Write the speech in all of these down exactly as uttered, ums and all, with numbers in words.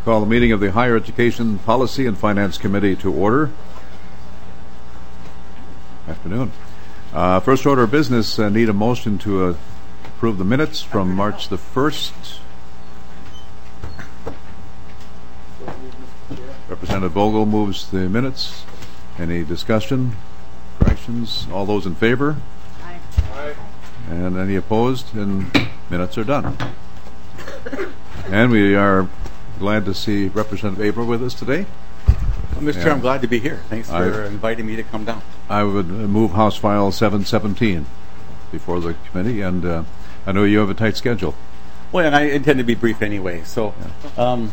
Call the meeting of the Higher Education Policy and Finance Committee to order. Afternoon. Uh, first order of business, uh, need a motion to uh, approve the minutes from March the first. Representative Vogel moves the minutes. Any discussion, corrections? All those in favor? Aye. Aye. And any opposed? And minutes are done. And we are glad to see Representative April with us today. Well, Mister Chair, I'm glad to be here. Thanks for I, inviting me to come down. I would move House File seven seventeen before the committee, and uh, I know you have a tight schedule. Well, and I intend to be brief anyway. So um,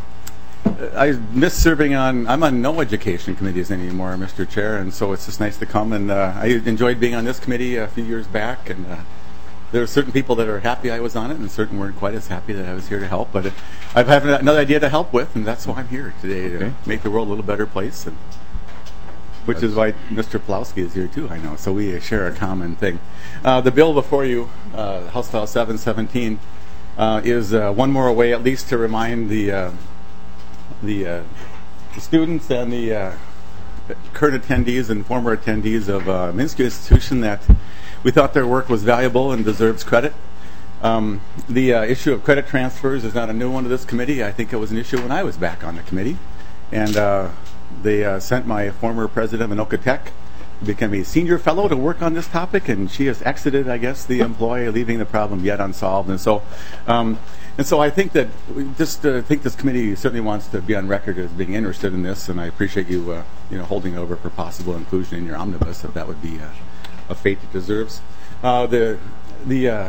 I miss serving on, I'm on no education committees anymore, Mister Chair, and so it's just nice to come. And uh, I enjoyed being on this committee a few years back, and uh, there are certain people that are happy I was on it, and certain weren't quite as happy that I was here to help. But I have another idea to help with, and that's why I'm here today, to okay. make the world a little better place. And which that's is why Mister Pawlowski is here too, I know. So we share a common thing. Uh, the bill before you, uh, House File seven seventeen, uh, is uh, one more way, at least, to remind the uh, the, uh, the students and the uh, current attendees and former attendees of uh, Minsky Institution that we thought their work was valuable and deserves credit. Um, the uh, issue of credit transfers is not a new one to this committee. I think it was an issue when I was back on the committee. And uh, they uh, sent my former president of Anoka Tech to become a senior fellow to work on this topic, and she has exited, I guess, the employ, leaving the problem yet unsolved. And so um, and so I think that we just uh, think this committee certainly wants to be on record as being interested in this, and I appreciate you uh, you know, holding over for possible inclusion in your omnibus, if that would be uh, a fate it deserves. Uh, the the uh,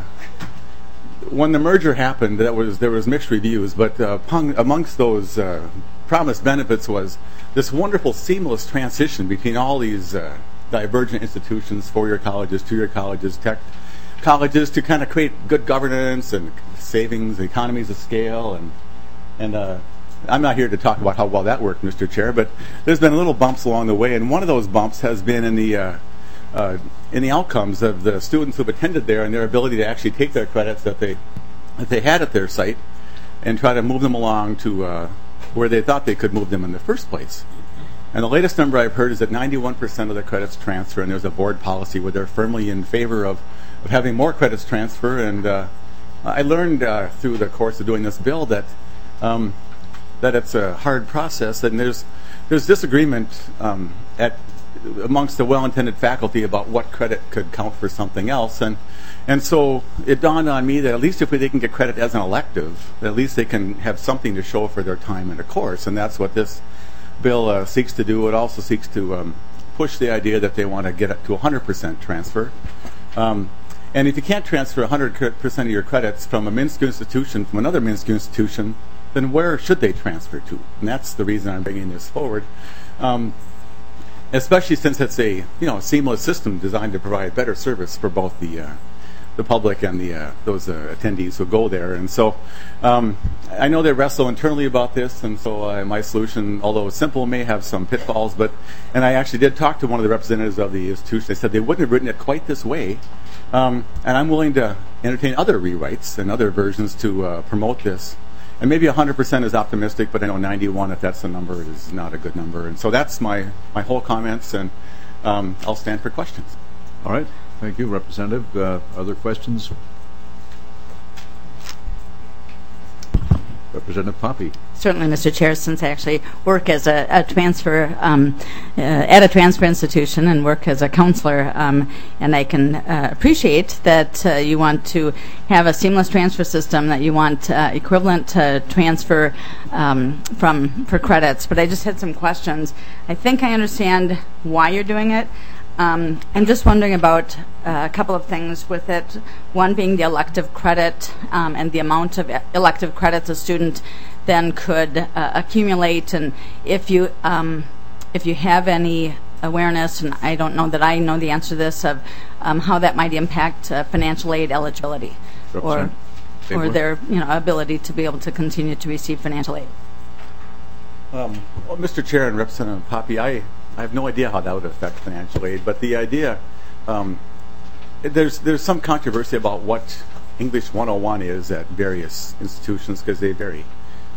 when the merger happened, that was there was mixed reviews, but uh, pung, amongst those uh, promised benefits was this wonderful seamless transition between all these uh, divergent institutions, four-year colleges, two-year colleges, tech colleges, to kind of create good governance and savings, economies of scale, and and. Uh, I'm not here to talk about how well that worked, Mister Chair, but there's been little bumps along the way, and one of those bumps has been in the uh, uh, in the outcomes of the students who've attended there and their ability to actually take their credits that they that they had at their site and try to move them along to uh, where they thought they could move them in the first place. And the latest number I've heard is that ninety-one percent of the credits transfer, and there's a board policy where they're firmly in favor of, of having more credits transfer. And uh, I learned uh, through the course of doing this bill that um, that it's a hard process, and there's there's disagreement um, at amongst the well-intended faculty about what credit could count for something else, and and so it dawned on me that at least if they can get credit as an elective, at least they can have something to show for their time in a course, and that's what this bill uh, seeks to do. It also seeks to um, push the idea that they want to get it to one hundred percent transfer. Um, and if you can't transfer one hundred percent of your credits from a Minsky institution from another Minsky institution, then where should they transfer to? And that's the reason I'm bringing this forward, um, especially since it's a you know seamless system designed to provide better service for both the uh, the public and the uh, those uh, attendees who go there. And so um, I know they wrestle internally about this, and so uh, my solution, although simple, may have some pitfalls. But and I actually did talk to one of the representatives of the institution. They said they wouldn't have written it quite this way, um, and I'm willing to entertain other rewrites and other versions to uh, promote this. And maybe one hundred percent is optimistic, but I know ninety-one, if that's the number, is not a good number. And so that's my, my whole comments, and um, I'll stand for questions. All right. Thank you, Representative. Uh, other questions? Representative Poppe. Certainly, Mister Chair, since I actually work as a, a transfer um, uh, at a transfer institution and work as a counselor, um, and I can uh, appreciate that uh, you want to have a seamless transfer system, that you want uh, equivalent uh, transfer um, from for credits. But I just had some questions. I think I understand why you're doing it. Um, I'm just wondering about uh, a couple of things with it. One being the elective credit um, and the amount of elective credits a student then could uh, accumulate, and if you um, if you have any awareness, and I don't know that I know the answer to this, of um, how that might impact uh, financial aid eligibility or or their you know ability to be able to continue to receive financial aid. Um, well, Mister Chair and Representative Poppe, I. I have no idea how that would affect financial aid, but the idea, um, there's there's some controversy about what English one oh one is at various institutions because they vary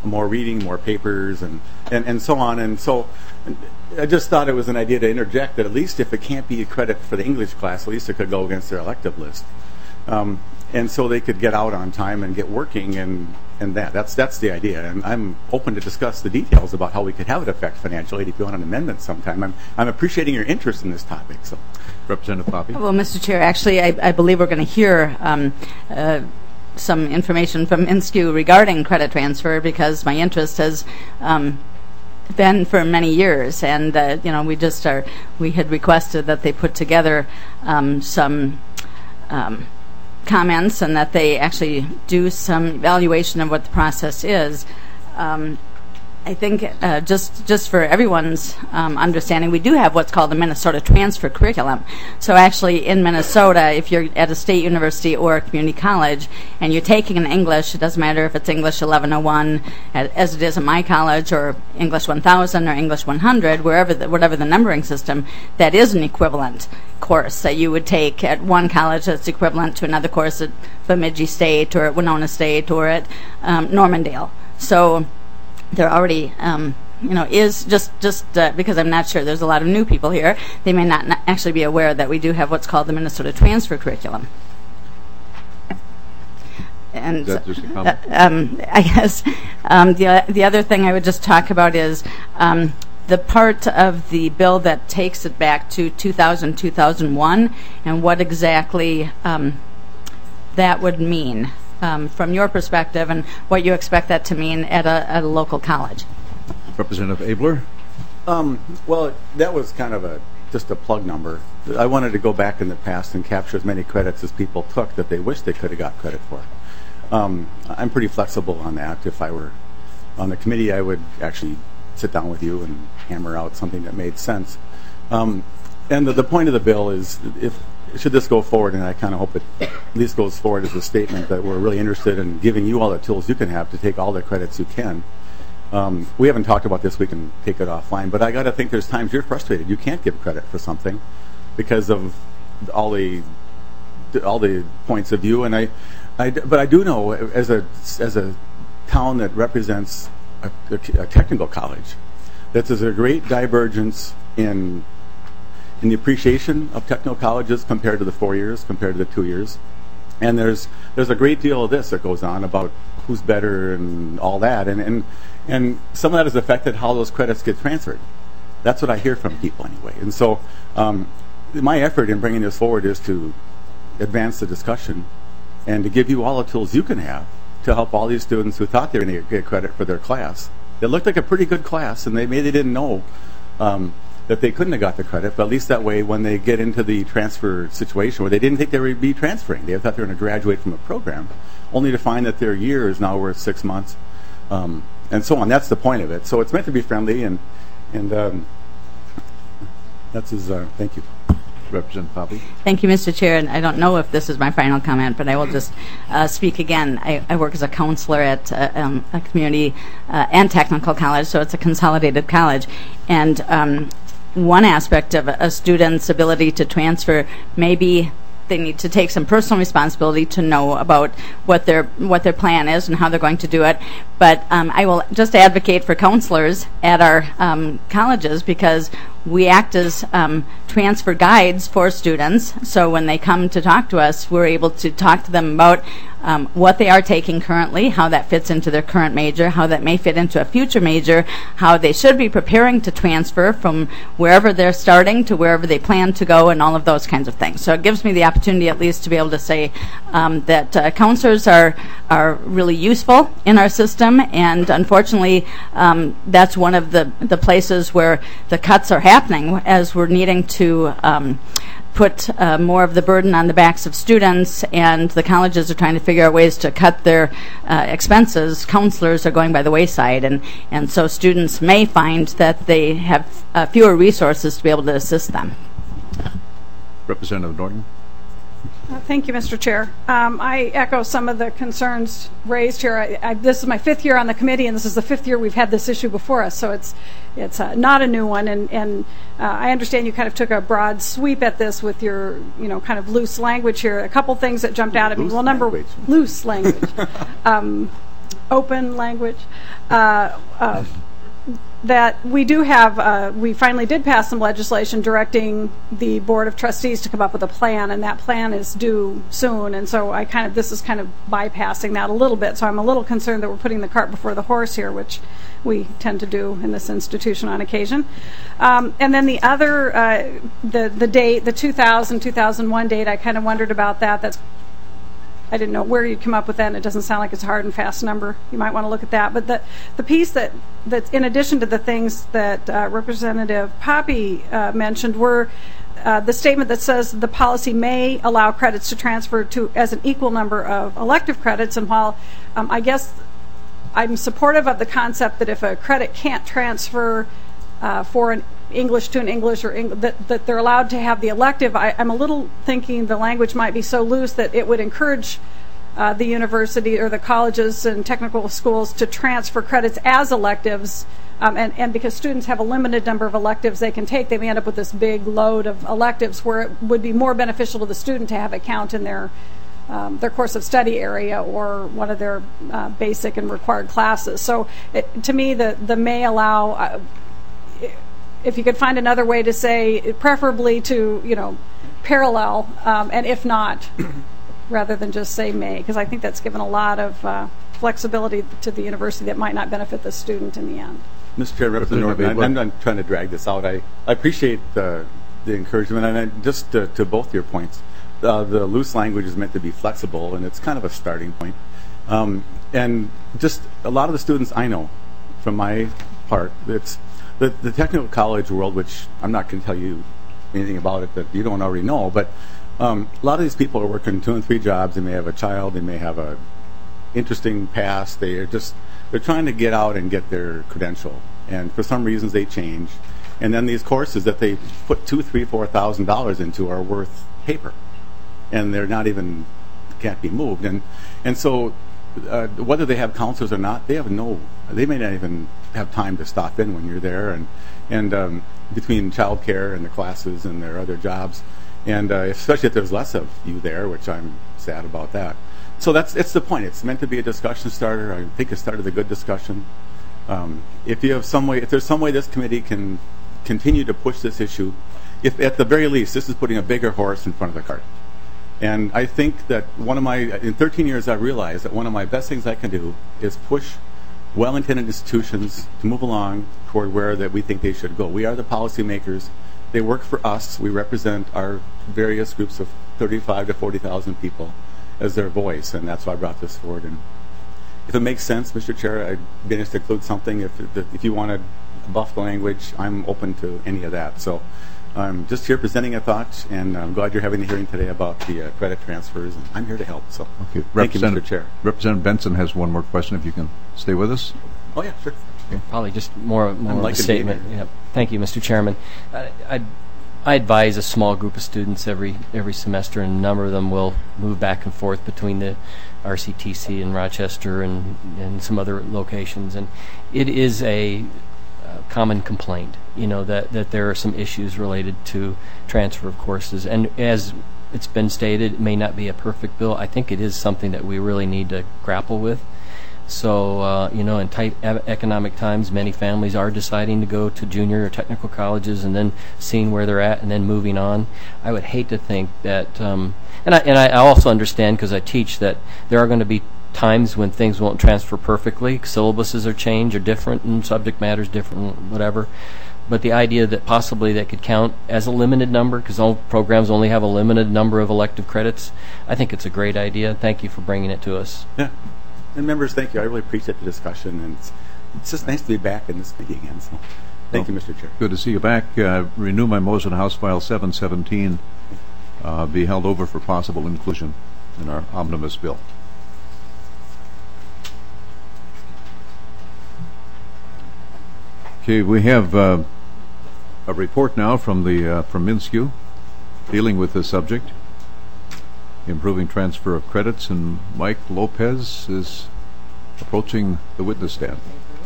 more reading, more papers, and, and, and so on. And so I just thought it was an idea to interject that at least if it can't be a credit for the English class, at least it could go against their elective list. Um, and so they could get out on time and get working, and, and that. That's that's the idea. And I'm open to discuss the details about how we could have it affect financial aid if you want an amendment sometime. I'm, I'm appreciating your interest in this topic. So, Representative Poppy. Well, Mister Chair, actually, I, I believe we're going to hear um, uh, some information from I N S C U regarding credit transfer, because my interest has um, been for many years, and uh, you know, we just are. We had requested that they put together um, some um, comments, and that they actually do some evaluation of what the process is. Um, I think uh, just just for everyone's um, understanding, we do have what's called the Minnesota Transfer Curriculum. So actually in Minnesota, if you're at a state university or a community college and you're taking an English, it doesn't matter if it's English eleven oh one as it is at my college, or English one thousand or English one hundred, wherever the, whatever the numbering system, that is an equivalent course that you would take at one college that's equivalent to another course at Bemidji State or at Winona State or at um, Normandale. So there already, um, you know, is just just uh, because I'm not sure. There's a lot of new people here. They may not, not actually be aware that we do have what's called the Minnesota Transfer Curriculum. And Is that just a comment? uh, um, I guess um, the the other thing I would just talk about is um, the part of the bill that takes it back to two thousand, two thousand one, and what exactly um, that would mean. Um, from your perspective, and what you expect that to mean at a, at a local college. Representative Abler. Um, well, that was kind of a just a plug number. I wanted to go back in the past and capture as many credits as people took that they wish they could have got credit for. Um, I'm pretty flexible on that. If I were on the committee, I would actually sit down with you and hammer out something that made sense. Um, and the, the point of the bill is, if should this go forward, and I kind of hope it at least goes forward as a statement that we're really interested in giving you all the tools you can have to take all the credits you can. Um, we haven't talked about this. We can take it offline. But I got to think there's times you're frustrated. You can't give credit for something because of all the all the points of view. And I, I but I do know as a as a town that represents a, a, a technical college, that there's a great divergence in. in the appreciation of technical colleges compared to the four years, compared to the two years. And there's there's a great deal of this that goes on about who's better and all that. And, and, and some of that has affected how those credits get transferred. That's what I hear from people anyway. And so um, my effort in bringing this forward is to advance the discussion and to give you all the tools you can have to help all these students who thought they were going to get credit for their class. It looked like a pretty good class, and they maybe didn't know um, that they couldn't have got the credit, but at least that way when they get into the transfer situation where they didn't think they would be transferring, they thought they were going to graduate from a program, only to find that their year is now worth six months, um, and so on. That's the point of it. So it's meant to be friendly, and and um, that's his, uh, thank you. Representative Poppy. Thank you, Mister Chair. And I don't know if this is my final comment, but I will just uh, speak again. I, I work as a counselor at uh, um, a community uh, and technical college, so it's a consolidated college. And um, one aspect of a student's ability to transfer may be they need to take some personal responsibility to know about what their what their plan is and how they're going to do it. But um, I will just advocate for counselors at our um, colleges, because we act as um, transfer guides for students. So when they come to talk to us, we're able to talk to them about um, what they are taking currently, how that fits into their current major, how that may fit into a future major, how they should be preparing to transfer from wherever they're starting to wherever they plan to go, and all of those kinds of things. So it gives me the opportunity at least to be able to say um, that uh, counselors are are really useful in our system, and unfortunately um, that's one of the, the places where the cuts are happening, as we're needing to um, put uh, more of the burden on the backs of students, and the colleges are trying to figure out ways to cut their uh, expenses. Counselors are going by the wayside, and, and so students may find that they have uh, fewer resources to be able to assist them. Representative Norton. Uh, thank you, Mister Chair. Um, I echo some of the concerns raised here. I, I, this is my fifth year on the committee, and this is the fifth year we've had this issue before us, so it's it's uh, not a new one. And, and uh, I understand you kind of took a broad sweep at this with your, you know, kind of loose language here. A couple things that jumped out at me. Loose Well, number language. loose language. um, open language, uh, uh, that we do have, uh, we finally did pass some legislation directing the Board of Trustees to come up with a plan, and that plan is due soon. And so I kind of, this is kind of bypassing that a little bit. So I'm a little concerned that we're putting the cart before the horse here, which we tend to do in this institution on occasion. Um, and then the other, uh, the the date, the two thousand, two thousand one date, I kind of wondered about that. That's I didn't know where you'd come up with that, and it doesn't sound like it's a hard and fast number. You might want to look at that. But the the piece that, that's in addition to the things that uh, Representative Poppe uh, mentioned were uh, the statement that says the policy may allow credits to transfer to as an equal number of elective credits. And while um, I guess I'm supportive of the concept that if a credit can't transfer uh, for an English to an English or Eng- that, that they're allowed to have the elective, I, I'm a little thinking the language might be so loose that it would encourage uh, the university or the colleges and technical schools to transfer credits as electives. Um, and, and because students have a limited number of electives they can take, they may end up with this big load of electives where it would be more beneficial to the student to have it count in their um, their course of study area or one of their uh, basic and required classes. So it, to me, the, the may allow... Uh, if you could find another way to say, preferably to, you know, parallel, um, and if not, rather than just say may, because I think that's given a lot of uh, flexibility to the university that might not benefit the student in the end. Mister Chair, Representative Norton, I'm not trying to drag this out. I, I appreciate the, the encouragement, and I, just to, to both your points, uh, the loose language is meant to be flexible, and it's kind of a starting point. Um, and just a lot of the students I know, from my part, it's The, the technical college world, which I'm not going to tell you anything about it that you don't already know, but um, a lot of these people are working two and three jobs. They may have a child. They may have a interesting past. They are just they're trying to get out and get their credential, and for some reasons they change. And then these courses that they put two, three, four thousand dollars into are worth paper, and they're not even can't be moved. And and so. Uh, whether they have counselors or not, they have no. They may not even have time to stop in when you're there, and and um, between childcare and the classes and their other jobs, and uh, especially if there's less of you there, which I'm sad about that. So that's it's the point. It's meant to be a discussion starter. I think it started a good discussion. Um, if you have some way, if there's some way this committee can continue to push this issue, if at the very least this is putting a bigger horse in front of the cart. And I think that one of my, in thirteen years, I realized that one of my best things I can do is push well-intended institutions to move along toward where that we think they should go. We are the policymakers. They work for us. We represent our various groups of thirty-five to forty thousand people as their voice, and that's why I brought this forward. And if it makes sense, Mister Chair, I'd be interested to include something. If if you want to buff the language, I'm open to any of that. So. I'm just here presenting a thought, and I'm glad you're having the hearing today about the uh, credit transfers, and I'm here to help. So, okay. Thank you, Mister Chair. Representative Benson has one more question, if you can stay with us. Oh, yeah, sure. Okay. Probably just more, more of like a statement. Yeah. Thank you, Mister Chairman. I, I, I advise a small group of students every every semester, and a number of them will move back and forth between the R C T C and Rochester and, and some other locations, and it is a common complaint, you know, that, that there are some issues related to transfer of courses. And as it's been stated, it may not be a perfect bill. I think it is something that we really need to grapple with. So, uh, you know, in tight e- economic times, many families are deciding to go to junior or technical colleges and then seeing where they're at and then moving on. I would hate to think that, um, and I, and I also understand, because I teach, that there are going to be times when things won't transfer perfectly. Syllabuses are changed or different, and subject matter is different, whatever. But the idea that possibly that could count as a limited number, because all programs only have a limited number of elective credits, I think it's a great idea. Thank you for bringing it to us. Yeah. And members, thank you. I really appreciate the discussion, and it's, it's just nice to be back in this meeting again. So, thank well, you, Mister Chair. Good to see you back. Uh, renew my motion, House File seven seventeen, uh, be held over for possible inclusion in our omnibus bill. Okay, we have uh, a report now from the uh, from MnSCU dealing with this subject, improving transfer of credits, and Mike Lopez is approaching the witness stand.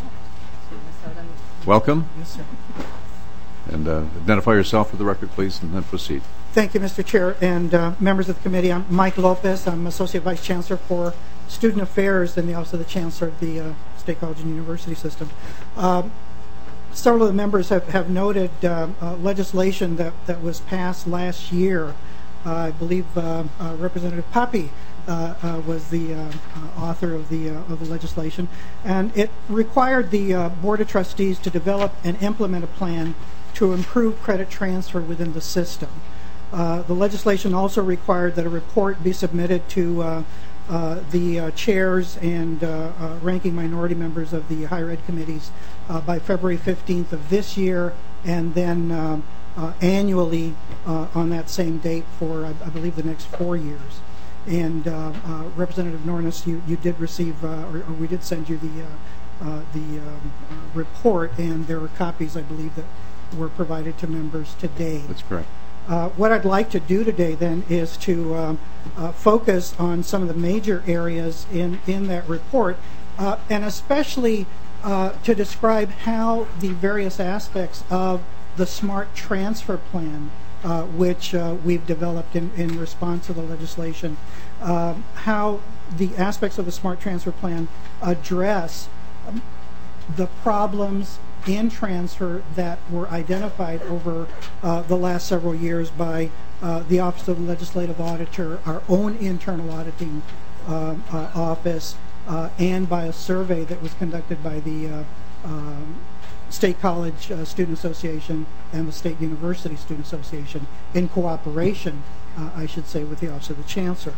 Welcome. Yes, sir. And uh, identify yourself for the record, please, and then proceed. Thank you, Mister Chair, and uh, members of the committee. I'm Mike Lopez. I'm Associate Vice Chancellor for Student Affairs in the Office of the Chancellor of the uh, State College and University System. Um, several of the members have, have noted uh, uh, legislation that, that was passed last year. Uh, I believe uh, uh, Representative Papi uh, uh, was the uh, uh, author of the, uh, of the legislation, and it required the uh, Board of Trustees to develop and implement a plan to improve credit transfer within the system. Uh, the legislation also required that a report be submitted to uh, uh, the uh, chairs and uh, uh, ranking minority members of the higher ed committees uh, by February fifteenth of this year, and then um, uh, annually uh, on that same date for, I, I believe, the next four years. And uh, uh, Representative Nornes, you, you did receive, uh, or, or we did send you the, uh, uh, the um, uh, report, and there are copies, I believe, that were provided to members today. That's correct. Uh, what I'd like to do today then is to um, uh, focus on some of the major areas in, in that report, uh, and especially uh, to describe how the various aspects of the SMART transfer plan, uh, which uh, we've developed in, in response to the legislation, uh, how the aspects of the SMART transfer plan address um, the problems in transfer that were identified over uh, the last several years by uh, the Office of the Legislative Auditor, our own internal auditing um, uh, office, uh, and by a survey that was conducted by the uh, um, State College uh, Student Association and the State University Student Association in cooperation, uh, I should say, with the Office of the Chancellor.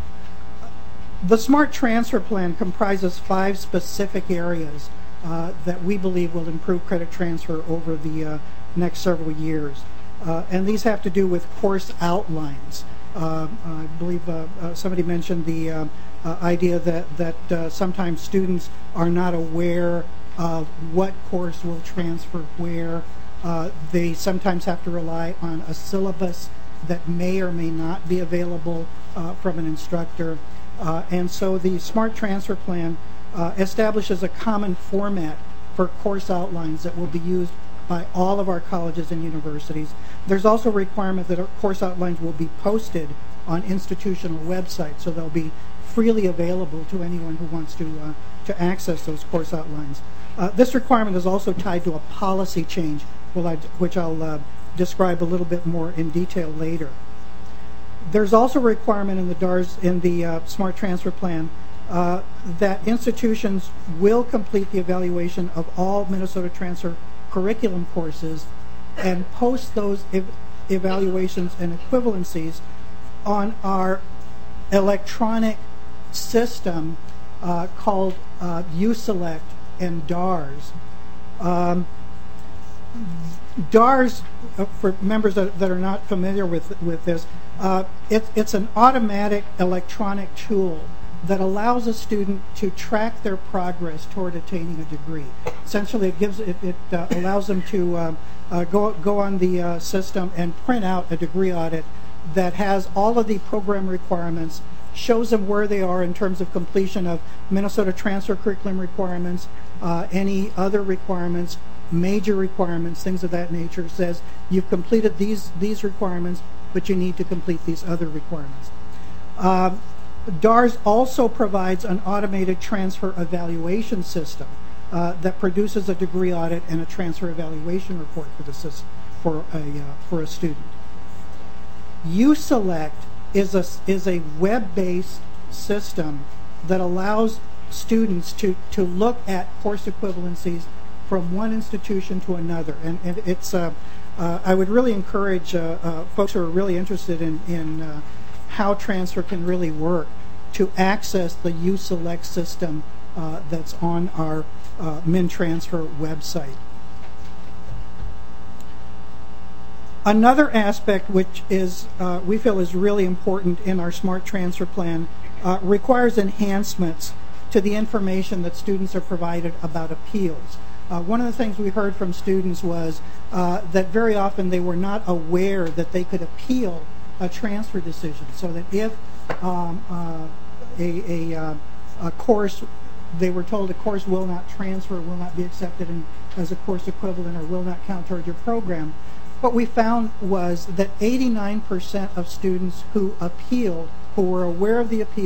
The SMART transfer plan comprises five specific areas Uh, that we believe will improve credit transfer over the uh, next several years. Uh, and these have to do with course outlines. Uh, I believe uh, uh, somebody mentioned the uh, uh, idea that, that uh, sometimes students are not aware of what course will transfer where. Uh, they sometimes have to rely on a syllabus that may or may not be available uh, from an instructor. Uh, and so the SMART transfer plan Uh, establishes a common format for course outlines that will be used by all of our colleges and universities. There's also a requirement that our course outlines will be posted on institutional websites, so they'll be freely available to anyone who wants to uh, to access those course outlines. Uh, this requirement is also tied to a policy change, which I'll uh, describe a little bit more in detail later. There's also a requirement in the D A R S, in the uh, SMART transfer plan, Uh, that institutions will complete the evaluation of all Minnesota transfer curriculum courses and post those ev evaluations and equivalencies on our electronic system uh, called uh, U-Select and D A R S. Um, D A R S, uh, for members that, that are not familiar with, with this, uh, it, it's an automatic electronic tool that allows a student to track their progress toward attaining a degree. Essentially, it gives it, it uh, allows them to uh, uh, go go on the uh, system and print out a degree audit that has all of the program requirements, shows them where they are in terms of completion of Minnesota transfer curriculum requirements, uh, any other requirements, major requirements, things of that nature. Says you've completed these these requirements, but you need to complete these other requirements. Uh, D A R S also provides an automated transfer evaluation system uh, that produces a degree audit and a transfer evaluation report for the system, for a uh, for a student. U-Select is a is a web-based system that allows students to to look at course equivalencies from one institution to another, and, and it's uh, uh, I would really encourage uh, uh, folks who are really interested in in uh, how transfer can really work to access the U-Select system uh, that's on our uh, MinTransfer website. Another aspect which is uh, we feel is really important in our SMART transfer plan uh, requires enhancements to the information that students are provided about appeals. Uh, one of the things we heard from students was uh, that very often they were not aware that they could appeal a transfer decision, so that if um, uh, a, a, uh, a course, they were told a course will not transfer, will not be accepted in, as a course equivalent, or will not count toward your program, what we found was that eighty-nine percent of students who appealed, who were aware of the appeal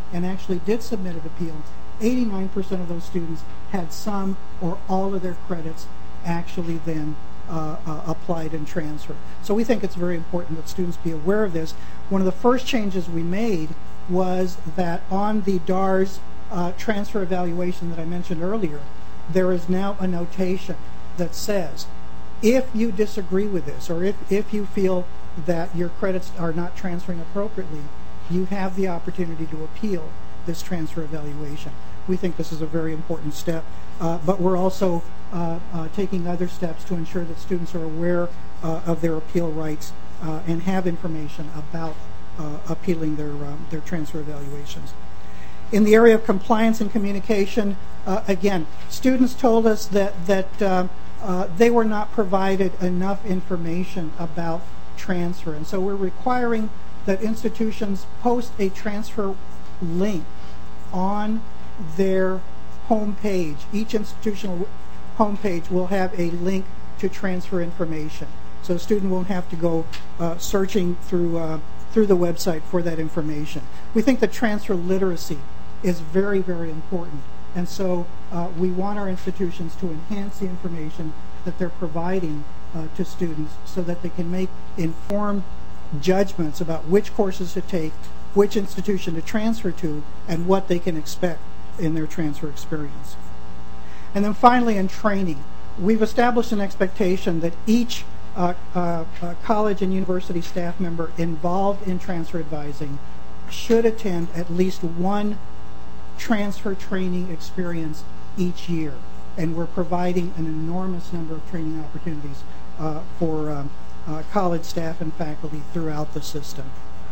and actually did submit an appeal, eighty-nine percent of those students had some or all of their credits actually then uh, uh, applied and transferred. So we think it's very important that students be aware of this. One of the first changes we made was that on the D A R's uh, transfer evaluation that I mentioned earlier, there is now a notation that says, if you disagree with this, or if, if you feel that your credits are not transferring appropriately, you have the opportunity to appeal this transfer evaluation. We think this is a very important step, uh, but we're also uh, uh, taking other steps to ensure that students are aware uh, of their appeal rights uh, and have information about uh, appealing their, um, their transfer evaluations. In the area of compliance and communication, uh, again, students told us that, that uh, uh, they were not provided enough information about transfer, and so we're requiring that institutions post a transfer link on their home page. Each institutional home page will have a link to transfer information, so a student won't have to go uh, searching through uh, through the website for that information. We think that transfer literacy is very, very important, and so uh, we want our institutions to enhance the information that they're providing uh, to students so that they can make informed judgments about which courses to take, which institution to transfer to, and what they can expect in their transfer experience. And then finally, in training, we've established an expectation that each uh, uh, uh, college and university staff member involved in transfer advising should attend at least one transfer training experience each year. And we're providing an enormous number of training opportunities uh, for um, uh, college staff and faculty throughout the system.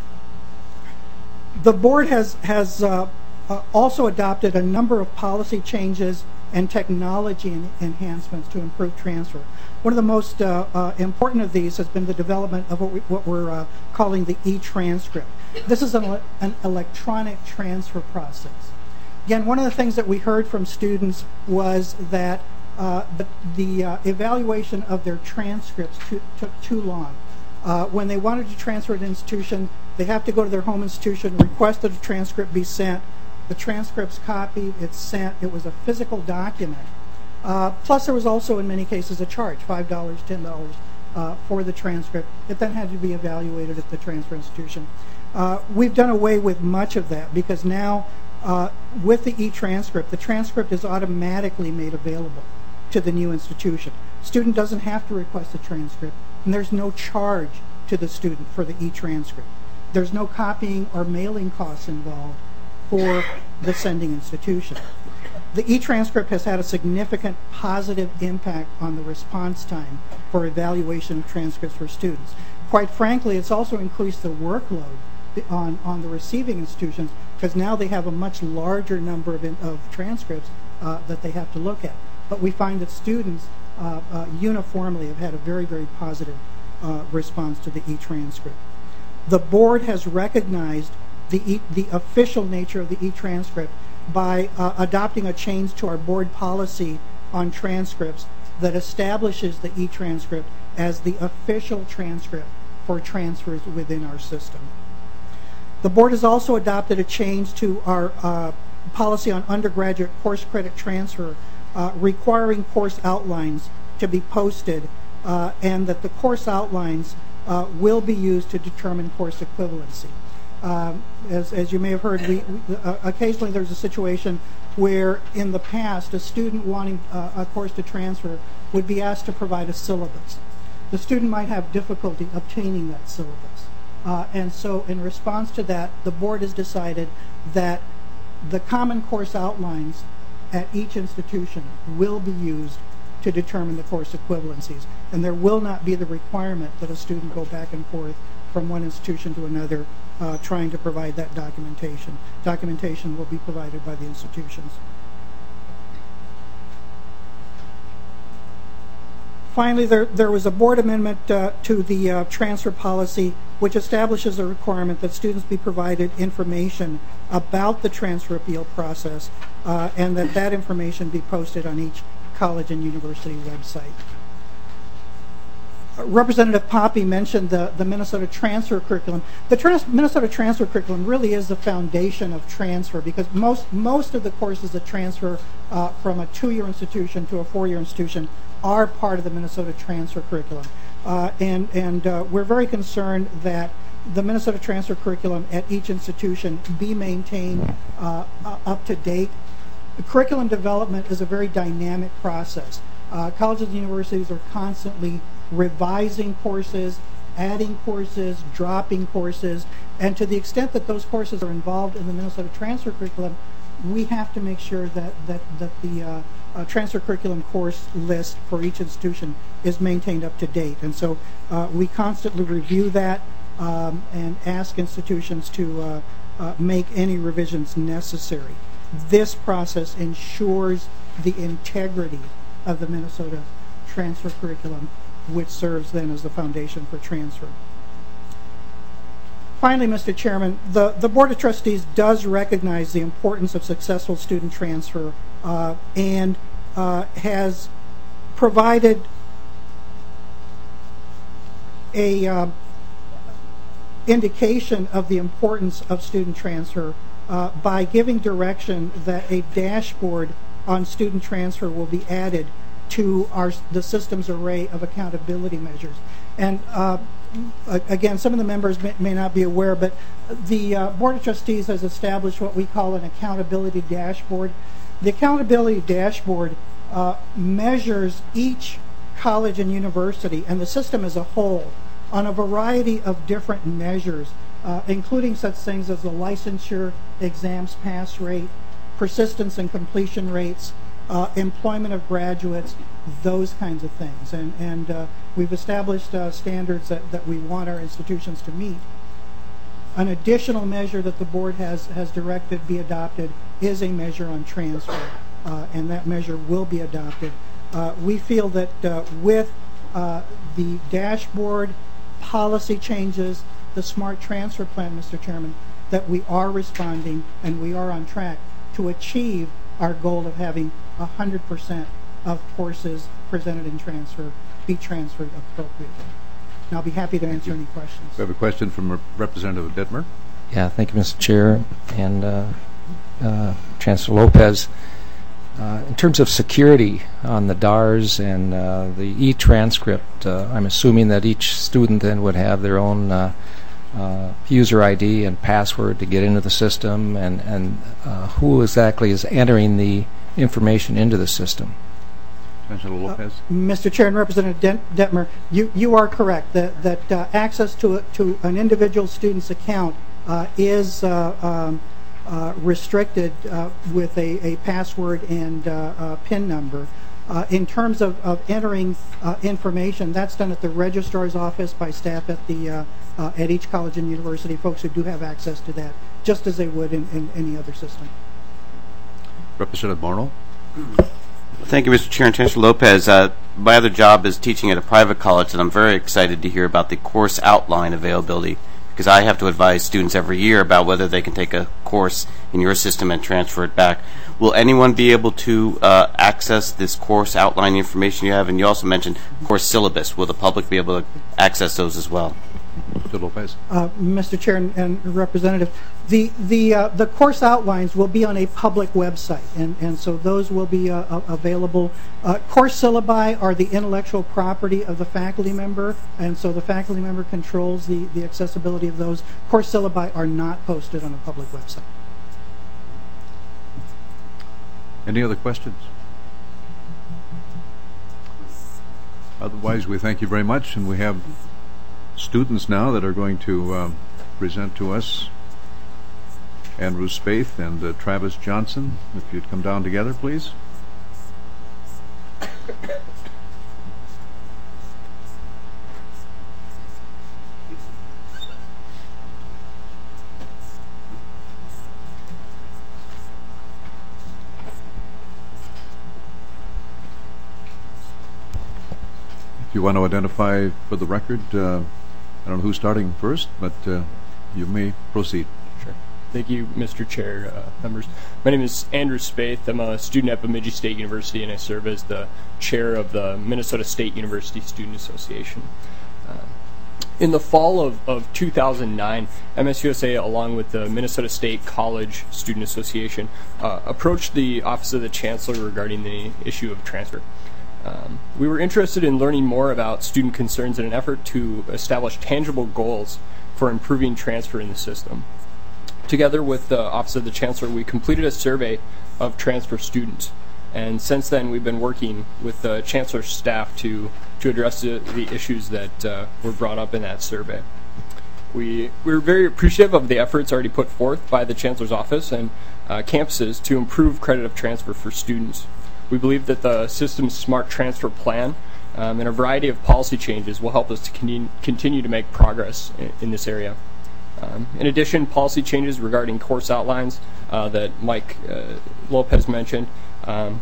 The board has, has uh, uh, also adopted a number of policy changes and technology en enhancements to improve transfer. One of the most uh, uh, important of these has been the development of what, we, what we're uh, calling the e-transcript. This is an, an electronic transfer process. Again, one of the things that we heard from students was that uh, the, the uh, evaluation of their transcripts too, took too long. Uh, when they wanted to transfer an institution, they have to go to their home institution, request that a transcript be sent. The transcript's copied, it's sent. It was a physical document. Uh, plus, there was also, in many cases, a charge, five dollars, ten dollars uh, for the transcript. It then had to be evaluated at the transfer institution. Uh, we've done away with much of that because now, uh, with the e-transcript, the transcript is automatically made available to the new institution. Student doesn't have to request a transcript, and there's no charge to the student for the e-transcript. There's no copying or mailing costs involved for the sending institution. The e-transcript has had a significant positive impact on the response time for evaluation of transcripts for students. Quite frankly, it's also increased the workload on, on the receiving institutions because now they have a much larger number of, in, of transcripts uh, that they have to look at. But we find that students uh, uh, uniformly have had a very, very positive uh, response to the e-transcript. The board has recognized the, e the official nature of the e-transcript by uh, adopting a change to our board policy on transcripts that establishes the e-transcript as the official transcript for transfers within our system. The board has also adopted a change to our uh, policy on undergraduate course credit transfer, uh, requiring course outlines to be posted uh, and that the course outlines uh, will be used to determine course equivalency. Um, as, as you may have heard, we, we, uh, occasionally there's a situation where in the past a student wanting uh, a course to transfer would be asked to provide a syllabus. The student might have difficulty obtaining that syllabus. Uh, and so in response to that, the board has decided that the common course outlines at each institution will be used to determine the course equivalencies. And there will not be the requirement that a student go back and forth from one institution to another uh, trying to provide that documentation. Documentation will be provided by the institutions. Finally, there, there was a board amendment uh, to the uh, transfer policy which establishes a requirement that students be provided information about the transfer appeal process uh, and that that information be posted on each college and university website. Representative Poppy mentioned the, the Minnesota transfer curriculum. The trans Minnesota transfer curriculum really is the foundation of transfer, because most, most of the courses that transfer uh, from a two-year institution to a four-year institution are part of the Minnesota transfer curriculum. Uh, and and uh, we're very concerned that the Minnesota transfer curriculum at each institution be maintained uh, up to date. The curriculum development is a very dynamic process. Uh, colleges and universities are constantly revising courses, adding courses, dropping courses, and to the extent that those courses are involved in the Minnesota transfer curriculum, we have to make sure that, that, that the uh, uh, transfer curriculum course list for each institution is maintained up to date. And so uh, we constantly review that um, and ask institutions to uh, uh, make any revisions necessary. This process ensures the integrity of the Minnesota transfer curriculum, which serves then as the foundation for transfer. Finally, Mister Chairman, the, the Board of Trustees does recognize the importance of successful student transfer uh, and uh, has provided a uh, indication of the importance of student transfer uh, by giving direction that a dashboard on student transfer will be added to our the system's array of accountability measures. And uh, again, some of the members may, may not be aware, but the uh, Board of Trustees has established what we call an accountability dashboard. The accountability dashboard uh, measures each college and university and the system as a whole on a variety of different measures, uh, including such things as the licensure exams pass rate, persistence and completion rates, Uh, employment of graduates, those kinds of things. And, and uh, we've established uh, standards that, that we want our institutions to meet. An additional measure that the board has, has directed be adopted is a measure on transfer, uh, and that measure will be adopted. Uh, we feel that uh, with uh, the dashboard, policy changes, the smart transfer plan, Mister Chairman, that we are responding and we are on track to achieve our goal of having one hundred percent of courses presented in transfer be transferred appropriately. And I'll be happy to answer any questions. We have a question from Representative Dittmer. Yeah, thank you, Mister Chair, and uh, uh, Chancellor Lopez. Uh, in terms of security on the D A R S and uh, the e-transcript, uh, I'm assuming that each student then would have their own uh, uh, user I D and password to get into the system, and, and uh, who exactly is entering the information into the system? Chancellor Lopez. Uh, Mister Chair and Representative Det Detmer, you, you are correct that, that uh, access to, a, to an individual student's account uh, is uh, um, uh, restricted uh, with a, a password and uh, uh, PIN number. Uh, in terms of, of entering uh, information, that's done at the registrar's office by staff at the uh, uh, at each college and university, folks who do have access to that, just as they would in, in any other system. Representative Marnell. Thank you, Mister Chair and Chancellor Lopez. Uh, my other job is teaching at a private college, and I'm very excited to hear about the course outline availability, because I have to advise students every year about whether they can take a course in your system and transfer it back. Will anyone be able to uh, access this course outline information you have? And you also mentioned course syllabus. Will the public be able to access those as well? Mister Lopez. Uh, Mister Chair and, and Representative, the the uh, the course outlines will be on a public website, and and so those will be uh, available. Uh, course syllabi are the intellectual property of the faculty member, and so the faculty member controls the the accessibility of those. Course syllabi are not posted on a public website. Any other questions? Otherwise, we thank you very much, and we have students now that are going to uh, present to us. Andrew Spaeth and uh, Travis Johnson, if you'd come down together, please. If you want to identify for the record, uh, I don't know who's starting first, but uh, you may proceed. Sure. Thank you, Mister Chair, uh, members. My name is Andrew Spaeth. I'm a student at Bemidji State University, and I serve as the chair of the Minnesota State University Student Association. Uh, in the fall of, of two thousand nine, M S U S A, along with the Minnesota State College Student Association, uh, approached the Office of the Chancellor regarding the issue of transfer. Um, we were interested in learning more about student concerns in an effort to establish tangible goals for improving transfer in the system. Together with the Office of the Chancellor, we completed a survey of transfer students. And since then, we've been working with the Chancellor's staff to, to address the, the issues that uh, were brought up in that survey. We, we're very appreciative of the efforts already put forth by the Chancellor's office and uh, campuses to improve credit of transfer for students. We believe that the system's smart transfer plan um, and a variety of policy changes will help us to con continue to make progress in, in this area. Um, in addition, policy changes regarding course outlines uh, that Mike uh, Lopez mentioned um,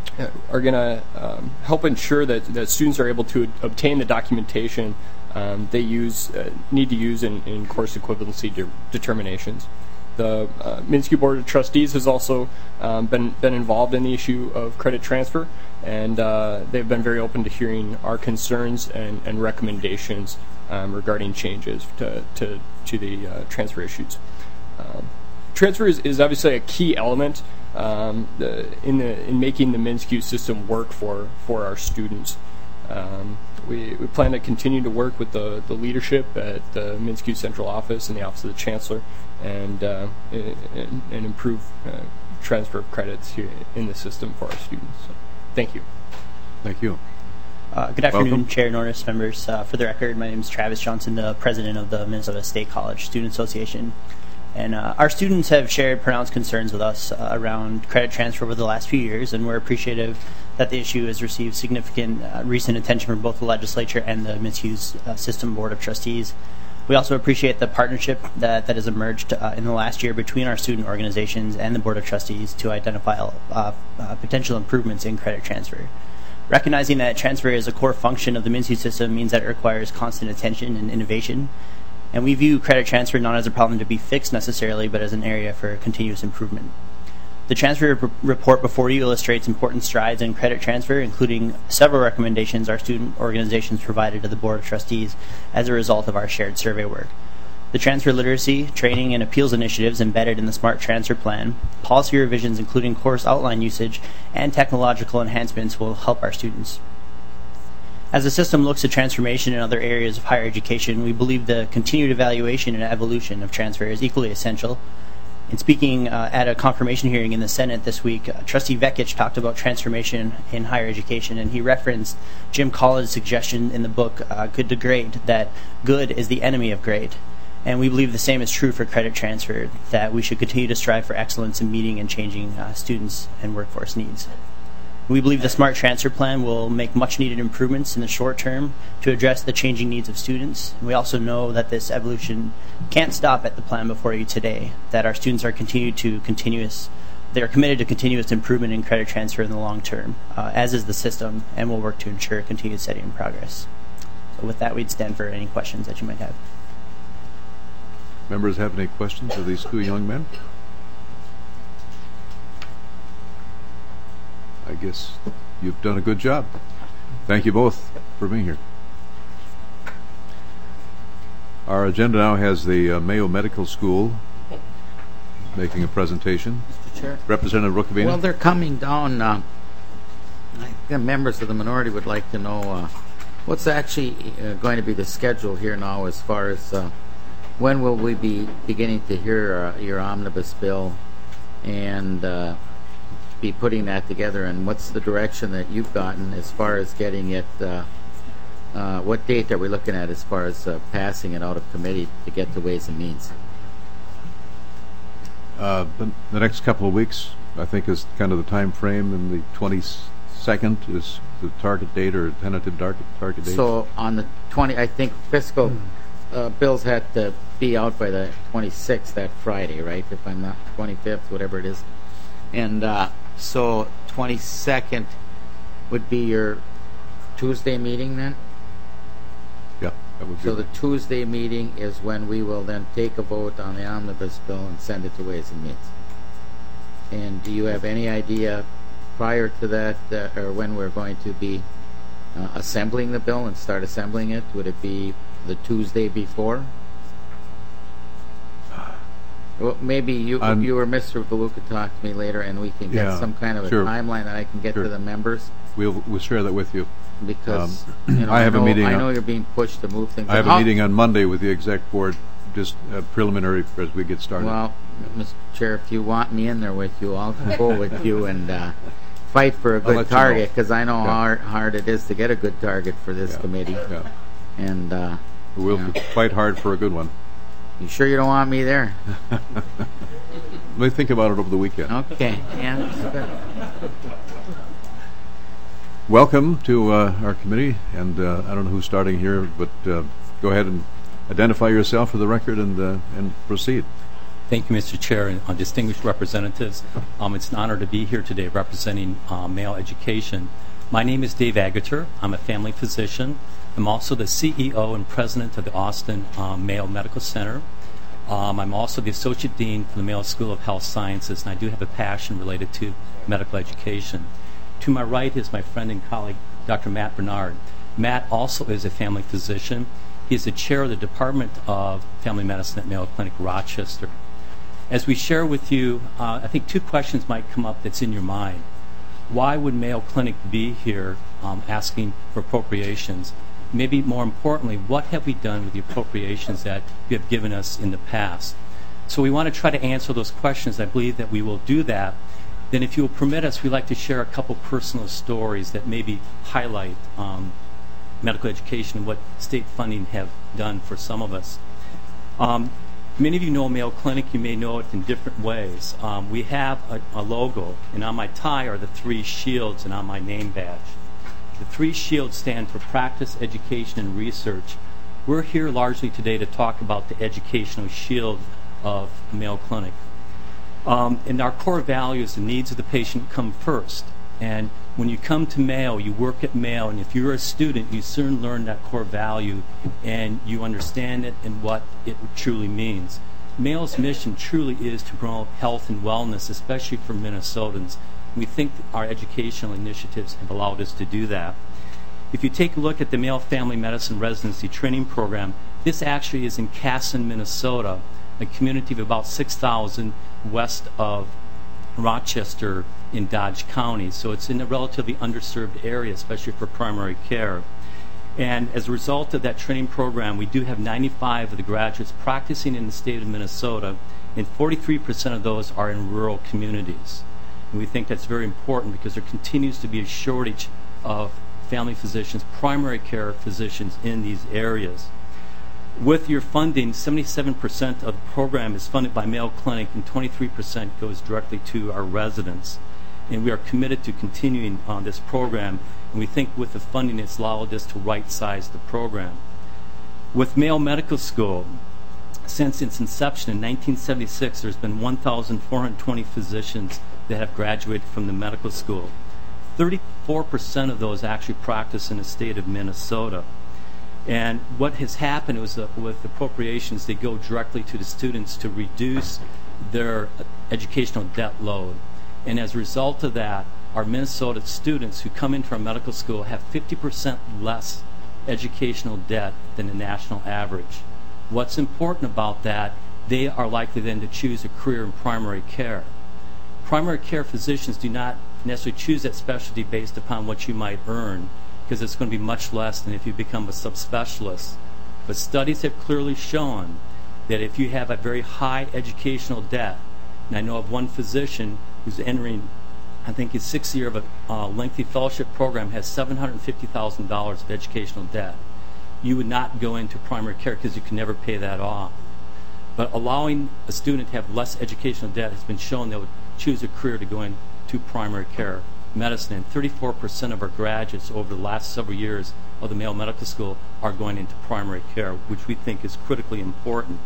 are going to um, help ensure that, that students are able to obtain the documentation um, they use uh, need to use in, in course equivalency de determinations. The uh, Minsky Board of Trustees has also um, been, been involved in the issue of credit transfer, and uh, they've been very open to hearing our concerns and, and recommendations um, regarding changes to, to, to the uh, transfer issues. Um, transfer is, is obviously a key element um, the, in, the, in making the Minsky system work for, for our students. Um, we, we plan to continue to work with the, the leadership at the Minsky Central Office and the Office of the Chancellor and, uh, and, and improve uh, transfer of credits here in the system for our students. So, thank you. Thank you. Uh, good afternoon, Welcome. Chair Norris, members. Uh, for the record, my name is Travis Johnson, the president of the Minnesota State College Student Association. And uh, our students have shared pronounced concerns with us uh, around credit transfer over the last few years, and we're appreciative that the issue has received significant uh, recent attention from both the legislature and the Minsky uh, System Board of Trustees. We also appreciate the partnership that, that has emerged uh, in the last year between our student organizations and the Board of Trustees to identify uh, uh, potential improvements in credit transfer. Recognizing that transfer is a core function of the Minsky system means that it requires constant attention and innovation. And we view credit transfer not as a problem to be fixed necessarily, but as an area for continuous improvement. The transfer rep report before you illustrates important strides in credit transfer, including several recommendations our student organizations provided to the Board of Trustees as a result of our shared survey work. The transfer literacy, training, and appeals initiatives embedded in the Smart Transfer Plan, policy revisions including course outline usage, and technological enhancements will help our students. As the system looks at transformation in other areas of higher education, we believe the continued evaluation and evolution of transfer is equally essential. In speaking uh, at a confirmation hearing in the Senate this week, uh, Trustee Vekich talked about transformation in higher education, and he referenced Jim Collins' suggestion in the book uh, Good to Great that good is the enemy of great. And we believe the same is true for credit transfer, that we should continue to strive for excellence in meeting and changing uh, students and workforce needs. We believe the Smart Transfer Plan will make much needed improvements in the short term to address the changing needs of students. We also know that this evolution can't stop at the plan before you today, that our students are continued to continuous, they are committed to continuous improvement in credit transfer in the long term, uh, as is the system, and will work to ensure continued steady and progress. So with that, we'd stand for any questions that you might have. Members have any questions of these two young men? I guess you've done a good job. Thank you both for being here. Our agenda now has the uh, Mayo Medical School making a presentation. Mister Chair. Representative Rukavina. Well, they're coming down. Uh, I think the members of the minority would like to know uh, what's actually uh, going to be the schedule here now as far as uh, when will we be beginning to hear uh, your omnibus bill and uh, be putting that together, and what's the direction that you've gotten as far as getting it, uh, uh, what date are we looking at as far as uh, passing it out of committee to get to Ways and Means? Uh, the, the next couple of weeks, I think, is kind of the time frame, and the twenty-second is the target date or tentative target, target date. So on the twenty, I think fiscal uh, bills had to be out by the twenty-sixth, that Friday, right? If I'm not, twenty-fifth, whatever it is. And uh, so twenty-second would be your Tuesday meeting then? Yeah. That would be So the Tuesday meeting is when we will then take a vote on the omnibus bill and send it to Ways and Means. And do you have any idea prior to that, uh, or when we're going to be uh, assembling the bill and start assembling it? Would it be the Tuesday before? Well, maybe you I'm- you or Mister Baloo could talk to me later, and we can get Yeah, some kind of a sure. timeline that I can get Sure. to the members. We'll we'll share that with you. Because Um, you know, I have a know, meeting I on- know you're being pushed to move things. I have a How- meeting on Monday with the exec board, just uh, preliminary as we get started. Well, Mister Chair, if you want me in there with you, I'll go with you and uh, fight for a I'll good let you target, know. because I know Yeah. how hard, hard it is to get a good target for this Yeah. committee. Yeah. And uh, We'll yeah. fight hard for a good one. You sure you don't want me there? Let me think about it over the weekend. Okay. Yeah. That's good. Welcome to uh, our committee, and uh, I don't know who's starting here, but uh, go ahead and identify yourself for the record and uh, and proceed. Thank you, Mister Chair, and uh, distinguished representatives. Um, it's an honor to be here today representing uh, male education. My name is Dave Agater. I'm a family physician. I'm also the C E O and president of the Austin um, Mayo Medical Center. Um, I'm also the associate dean for the Mayo School of Health Sciences, and I do have a passion related to medical education. To my right is my friend and colleague, Doctor Matt Bernard. Matt also is a family physician. He is the chair of the Department of Family Medicine at Mayo Clinic Rochester. As we share with you, uh, I think two questions might come up that's in your mind. Why would Mayo Clinic be here um, asking for appropriations? Maybe more importantly, what have we done with the appropriations that you have given us in the past? So we want to try to answer those questions. I believe that we will do that. Then if you will permit us, we'd like to share a couple personal stories that maybe highlight um, medical education and what state funding have done for some of us. Um, many of you know Mayo Clinic. You may know it in different ways. Um, we have a, a logo, and on my tie are the three shields and on my name badge. The three shields stand for practice, education, and research. We're here largely today to talk about the educational shield of Mayo Clinic. Um, and our core values, the needs of the patient come first. And when you come to Mayo, you work at Mayo, and if you're a student, you soon learn that core value and you understand it and what it truly means. Mayo's mission truly is to promote health and wellness, especially for Minnesotans. We think that our educational initiatives have allowed us to do that. If you take a look at the Mayo Family Medicine Residency Training Program, this actually is in Casson, Minnesota, a community of about six thousand west of Rochester in Dodge County. So it's in a relatively underserved area, especially for primary care. And as a result of that training program, we do have ninety-five of the graduates practicing in the state of Minnesota, and forty-three percent of those are in rural communities. And we think that's very important because there continues to be a shortage of family physicians, primary care physicians in these areas. With your funding, seventy-seven percent of the program is funded by Mayo Clinic and twenty-three percent goes directly to our residents. And we are committed to continuing on this program, and we think with the funding it's allowed us to right-size the program. With Mayo Medical School, since its inception in nineteen seventy-six, there's been one thousand four hundred twenty physicians that have graduated from the medical school. thirty-four percent of those actually practice in the state of Minnesota. And what has happened was that with appropriations, they go directly to the students to reduce their educational debt load. And as a result of that, our Minnesota students who come into our medical school have fifty percent less educational debt than the national average. What's important about that, they are likely then to choose a career in primary care. Primary care physicians do not necessarily choose that specialty based upon what you might earn, because it's going to be much less than if you become a subspecialist. But studies have clearly shown that if you have a very high educational debt, and I know of one physician who's entering, I think his sixth year of a uh, lengthy fellowship program, has seven hundred fifty thousand dollars of educational debt. You would not go into primary care because you can never pay that off. But allowing a student to have less educational debt has been shown they would choose a career to go into primary care medicine, and thirty-four percent of our graduates over the last several years of the Mayo Medical School are going into primary care, which we think is critically important.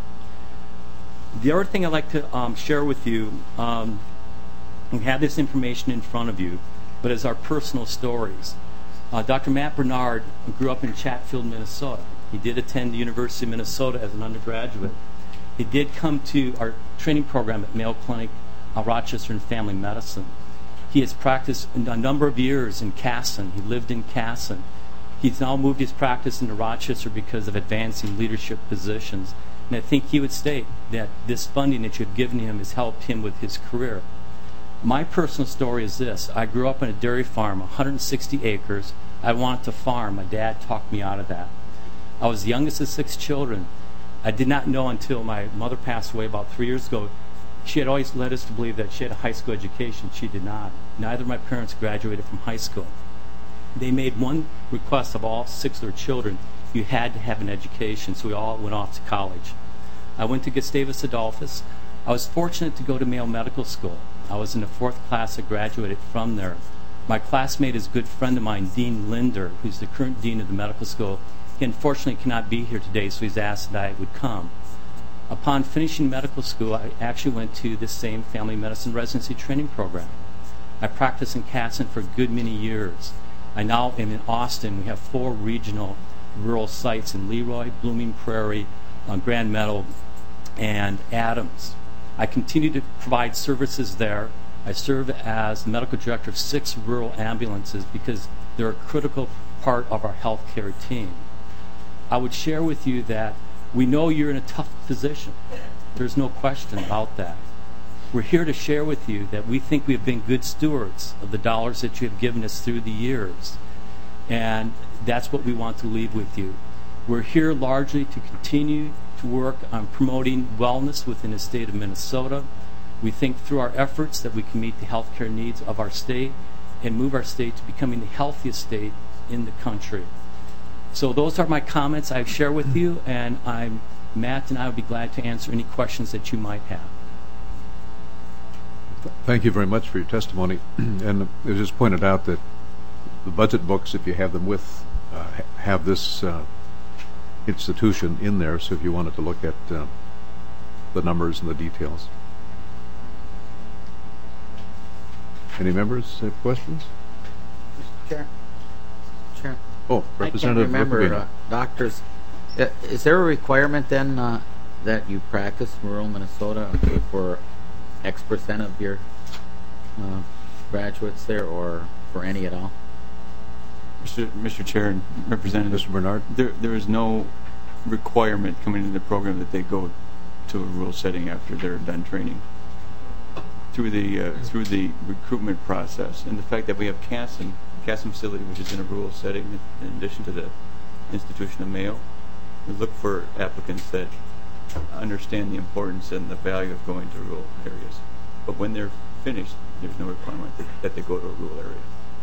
The other thing I'd like to um, share with you, um, we have this information in front of you, but as our personal stories. Uh, Doctor Matt Bernard grew up in Chatfield, Minnesota. He did attend the University of Minnesota as an undergraduate. He did come to our training program at Mayo Clinic, uh, Rochester, and Family Medicine. He has practiced a number of years in Casson. He lived in Casson. He's now moved his practice into Rochester because of advancing leadership positions. And I think he would state that this funding that you've given him has helped him with his career. My personal story is this. I grew up on a dairy farm, one hundred sixty acres. I wanted to farm. My dad talked me out of that. I was the youngest of six children. I did not know until my mother passed away about three years ago. She had always led us to believe that she had a high school education. She did not. Neither of my parents graduated from high school. They made one request of all six of their children. You had to have an education, so we all went off to college. I went to Gustavus Adolphus. I was fortunate to go to Mayo Medical School. I was in the fourth class. I graduated from there. My classmate is a good friend of mine, Dean Linder, who's the current dean of the medical school. He unfortunately cannot be here today, so he's asked that I would come. Upon finishing medical school, I actually went to the same family medicine residency training program. I practiced in Casson for a good many years. I now am in Austin. We have four regional rural sites in Leroy, Blooming Prairie, uh, Grand Meadow, and Adams. I continue to provide services there. I serve as the medical director of six rural ambulances because they're a critical part of our healthcare team. I would share with you that we know you're in a tough position. There's no question about that. We're here to share with you that we think we have been good stewards of the dollars that you have given us through the years. And that's what we want to leave with you. We're here largely to continue to work on promoting wellness within the state of Minnesota. We think through our efforts that we can meet the healthcare needs of our state and move our state to becoming the healthiest state in the country. So those are my comments I share with you, and I'm, Matt and I would be glad to answer any questions that you might have. Thank you very much for your testimony. And it was just pointed out that the budget books, if you have them with, uh, have this uh, institution in there, so if you wanted to look at uh, the numbers and the details. Any members have questions? Mister Chair. Chair. Oh, Representative I can't remember, Rippergate. uh, doctors. Uh, is there a requirement then uh, that you practice in rural Minnesota for X percent of your uh, graduates there, or for any at all? Mister Mister Chair and Representative, Mister Bernard, there there is no requirement coming into the program that they go to a rural setting after they're done training. Through the uh, through the recruitment process, and the fact that we have Casson Casson facility, which is in a rural setting, in addition to the institution of Mayo, we look for applicants that understand the importance and the value of going to rural areas. But when they're finished, there's no requirement that, that they go to a rural area.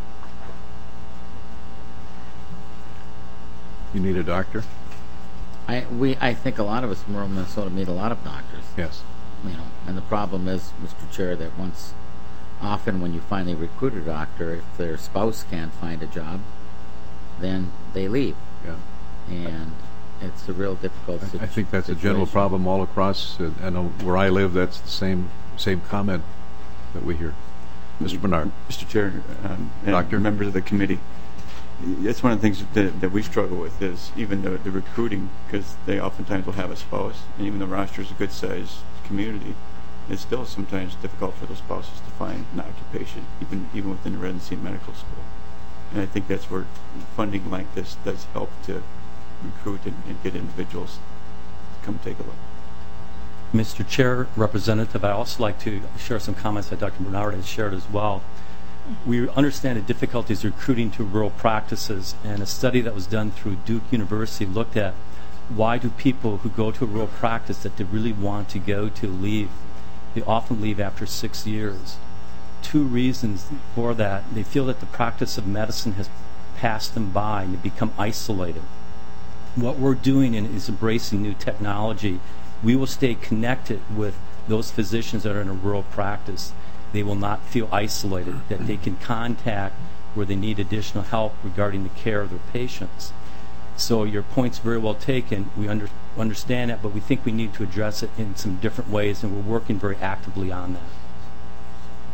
You need a doctor? I we I think a lot of us in rural Minnesota meet a lot of doctors. Yes. You know, and the problem is, Mister Chair, that once, often when you finally recruit a doctor, if their spouse can't find a job, then they leave. Yeah. And it's a real difficult situation. I think that's a general problem all across. Uh, I know where I live, that's the same same comment that we hear. Mister Bernard. Mister Chair, um, and Doctor. members of the committee, that's one of the things that, that we struggle with is even the, the recruiting, because they oftentimes will have a spouse, and even though Rochester is a good-sized community, it's still sometimes difficult for those spouses to find an occupation, even even within the residency and medical school. And I think that's where funding like this does help to recruit and, and get individuals to come take a look. Mister Chair, Representative, I'd also like to share some comments that Doctor Bernard has shared as well. We understand the difficulties recruiting to rural practices, and a study that was done through Duke University looked at why do people who go to a rural practice that they really want to go to leave. They often leave after six years. Two reasons for that. They feel that the practice of medicine has passed them by and they become isolated. What we're doing is embracing new technology. We will stay connected with those physicians that are in a rural practice. They will not feel isolated, that they can contact where they need additional help regarding the care of their patients. So your point's very well taken. We under, understand that, but we think we need to address it in some different ways, and we're working very actively on that.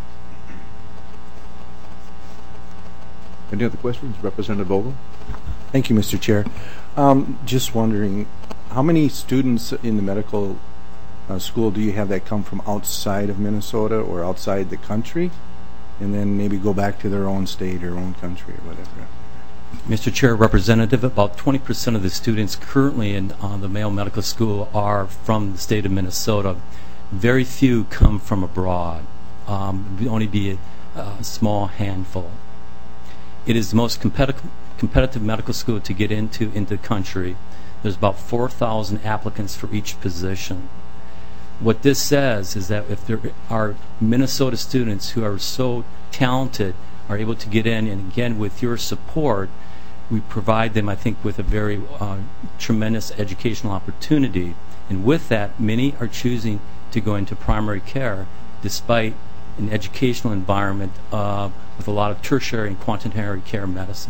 Any other questions? Representative Vogel? Thank you, Mister Chair. Um, just wondering, how many students in the medical uh, school do you have that come from outside of Minnesota or outside the country, and then maybe go back to their own state or own country or whatever? Mister Chair, Representative, about twenty percent of the students currently in uh, the Mayo Medical School are from the state of Minnesota. Very few come from abroad. Um, it would only be a, a small handful. It is the most competitive competitive medical school to get into in the country. There's about four thousand applicants for each position. What this says is that if there are Minnesota students who are so talented, are able to get in, and again, with your support, we provide them, I think, with a very uh, tremendous educational opportunity. And with that, many are choosing to go into primary care despite an educational environment uh, with a lot of tertiary and quaternary care medicine.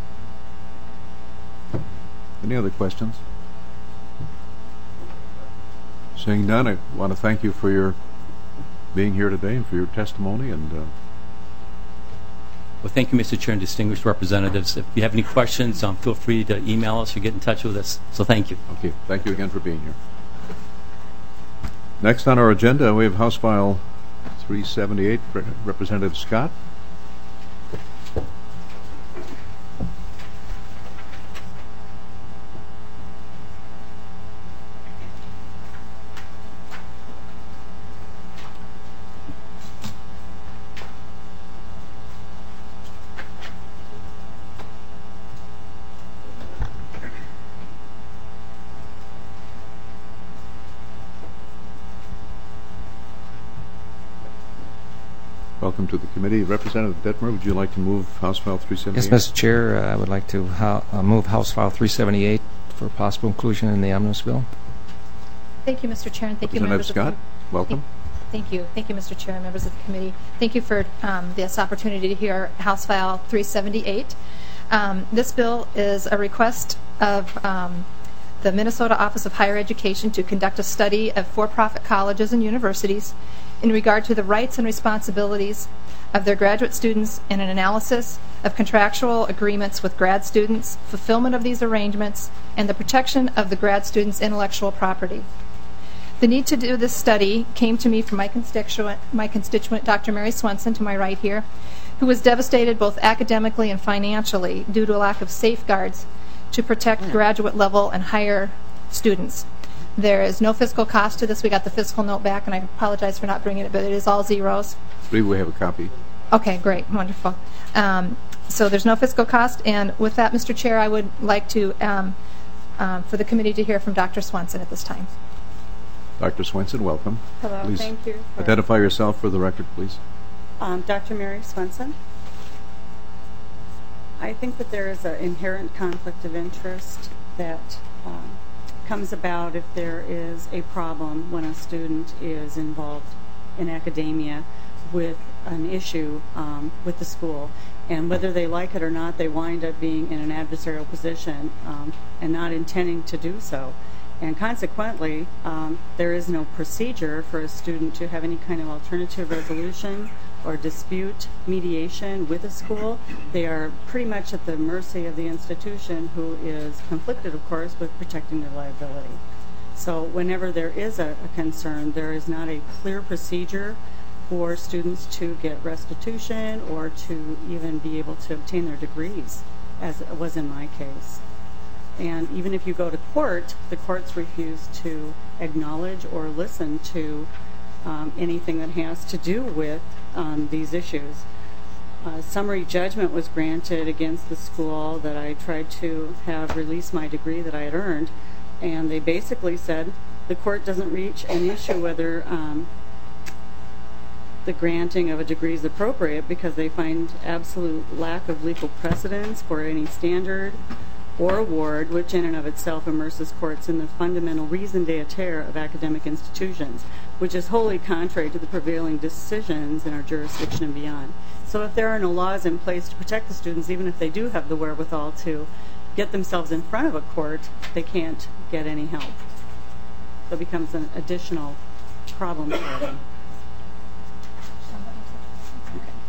Any other questions? Seeing none, I want to thank you for your being here today and for your testimony. And uh, well, thank you, Mister Chair and distinguished representatives. If you have any questions, um, feel free to email us or get in touch with us. So thank you. Okay, thank you again for being here. Next on our agenda, we have House File three seventy-eight, Representative Scott. Welcome to the committee. Representative Detmer, would you like to move House File three seventy-eight? Yes, Mister Chair. Uh, I would like to ho uh, move House File three seventy-eight for possible inclusion in the omnibus bill. Thank you, Mister Chair, and thank you, members of the Scott, welcome. Thank you. Thank you, Mister Chair and members of the committee. Thank you for um, this opportunity to hear House File three seventy-eight. Um, this bill is a request of um, the Minnesota Office of Higher Education to conduct a study of for-profit colleges and universities in regard to the rights and responsibilities of their graduate students and an analysis of contractual agreements with grad students, fulfillment of these arrangements, and the protection of the grad students' intellectual property. The need to do this study came to me from my constituent, my constituent Doctor Mary Swenson, to my right here, who was devastated both academically and financially due to a lack of safeguards to protect graduate level and higher students. There is no fiscal cost to this. We got the fiscal note back, and I apologize for not bringing it, but it is all zeros. I believe we have a copy. Okay, great, wonderful. Um, so there's no fiscal cost, and with that, Mister Chair, I would like to, um, um, for the committee to hear from Doctor Swenson at this time. Doctor Swenson, welcome. Hello, please thank you. Identify yourself for the record, please. Um, Doctor Mary Swenson. I think that there is an inherent conflict of interest that um, comes about if there is a problem when a student is involved in academia with an issue um, with the school. And whether they like it or not, they wind up being in an adversarial position um, and not intending to do so. And consequently, um, there is no procedure for a student to have any kind of alternative resolution or dispute mediation with a school. They are pretty much at the mercy of the institution, who is conflicted, of course, with protecting their liability. So whenever there is a, a concern, there is not a clear procedure for students to get restitution or to even be able to obtain their degrees, as it was in my case. And even if you go to court, the courts refuse to acknowledge or listen to um, anything that has to do with um, these issues. Uh, summary judgment was granted against the school that I tried to have release my degree that I had earned, and they basically said the court doesn't reach an issue whether um, the granting of a degree is appropriate, because they find absolute lack of legal precedence for any standard or award, which in and of itself immerses courts in the fundamental raison d'etre of academic institutions, which is wholly contrary to the prevailing decisions in our jurisdiction and beyond. So if there are no laws in place to protect the students, even if they do have the wherewithal to get themselves in front of a court, they can't get any help. So it becomes an additional problem for them.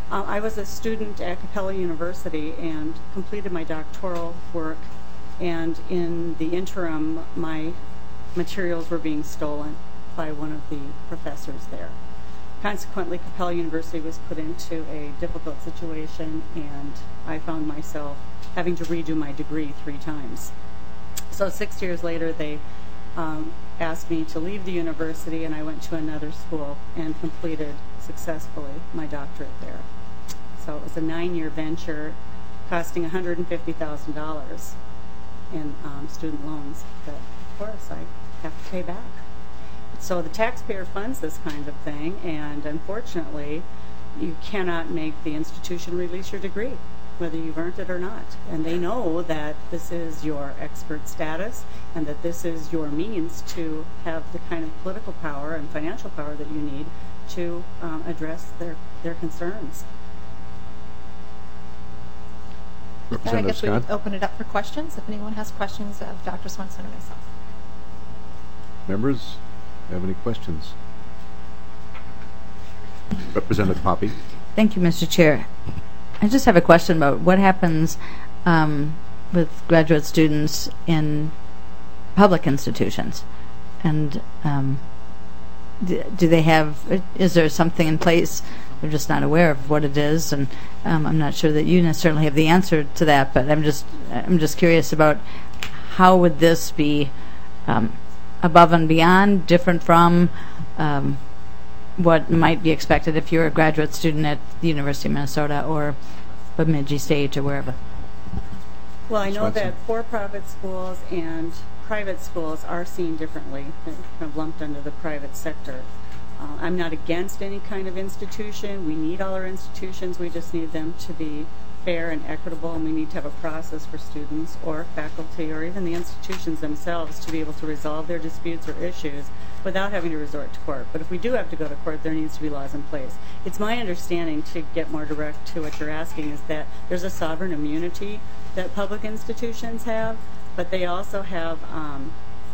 Uh, I was a student at Capella University and completed my doctoral work, and in the interim, my materials were being stolen by one of the professors there. Consequently, Capella University was put into a difficult situation, and I found myself having to redo my degree three times. So six years later, they um, asked me to leave the university, and I went to another school and completed successfully my doctorate there. So it was a nine-year venture costing one hundred fifty thousand dollars in um, student loans that, of course, I have to pay back. So the taxpayer funds this kind of thing, and unfortunately, you cannot make the institution release your degree, whether you've earned it or not. And they know that this is your expert status and that this is your means to have the kind of political power and financial power that you need to um, address their, their concerns. I guess we open it up for questions, if anyone has questions of Doctor Swenson or myself. Members, have any questions? Representative Poppe. Thank you, Mister Chair. I just have a question about what happens um, with graduate students in public institutions. And um, do, do they have, is there something in place? They're just not aware of what it is, and um, I'm not sure that you necessarily have the answer to that, but I'm just I'm just curious about how would this be um, above and beyond, different from um, what might be expected if you're a graduate student at the University of Minnesota or Bemidji State or wherever? Well, I know that for-profit schools and private schools are seen differently. They're kind of lumped under the private sector. Uh, I'm not against any kind of institution. We need all our institutions. We just need them to be fair and equitable, and we need to have a process for students or faculty or even the institutions themselves to be able to resolve their disputes or issues without having to resort to court. But if we do have to go to court, there needs to be laws in place. It's my understanding, to get more direct to what you're asking, is that there's a sovereign immunity that public institutions have, but they also have um,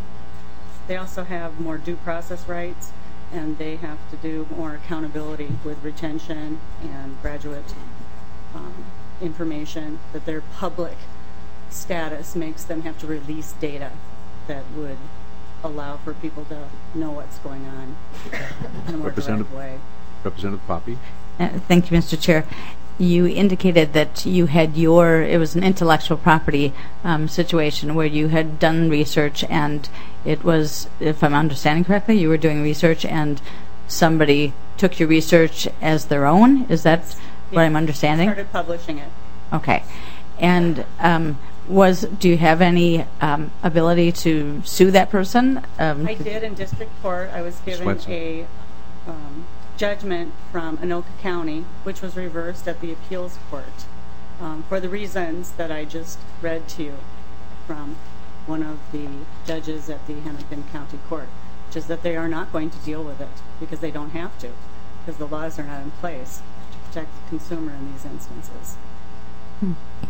they also have more due process rights, and they have to do more accountability with retention and graduate um, information, that their public status makes them have to release data that would allow for people to know what's going on in a more direct way. Representative Poppe. Uh, thank you, Mister Chair. You indicated that you had your, it was an intellectual property um, situation where you had done research, and it was, if I'm understanding correctly, you were doing research and somebody took your research as their own? Is that yes. what I'm understanding? Started publishing it. Okay. And um, was, do you have any um, ability to sue that person? Um, I did in district court. I was given Swenson. a um, judgment from Anoka County, which was reversed at the appeals court um, for the reasons that I just read to you from one of the judges at the Hennepin County Court, which is that they are not going to deal with it because they don't have to, because the laws are not in place to protect the consumer in these instances. Hmm.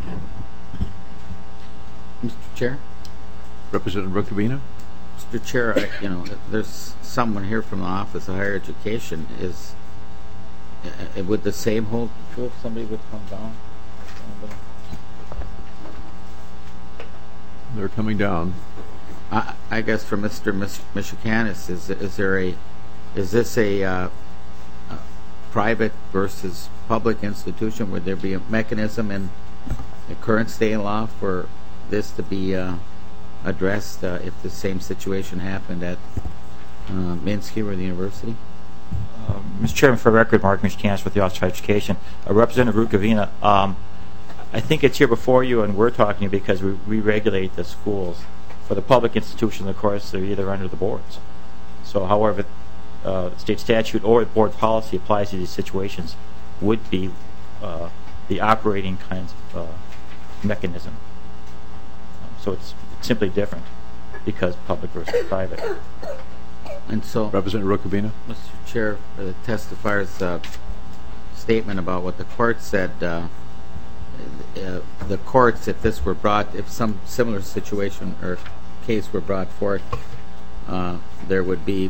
Mister Chair? Representative Rukavina? Mister Chair, I, you know, there's someone here from the Office of Higher Education. Is uh, would the same hold true if somebody would come down? They're coming down. I, I guess for Mister Michikanis, is is there a is this a, uh, a private versus public institution? Would there be a mechanism in the current state law for this to be uh, addressed uh, if the same situation happened at uh, Minsky or the university? Uh, Mister Chairman, for the record, Mark Michikanis with the Office of Higher Education. Uh, Representative Rukavina, um, I think it's here before you, and we're talking because we, we regulate the schools. For the public institutions, of course, they're either under the boards. So however uh, state statute or board policy applies to these situations would be uh, the operating kinds of uh, mechanism. So it's, it's simply different because public versus private. And so, Representative Rukavina? Mister Chair, for the testifier's uh, statement about what the court said, uh, uh, the courts, if this were brought, if some similar situation or case were brought forth, uh, there would be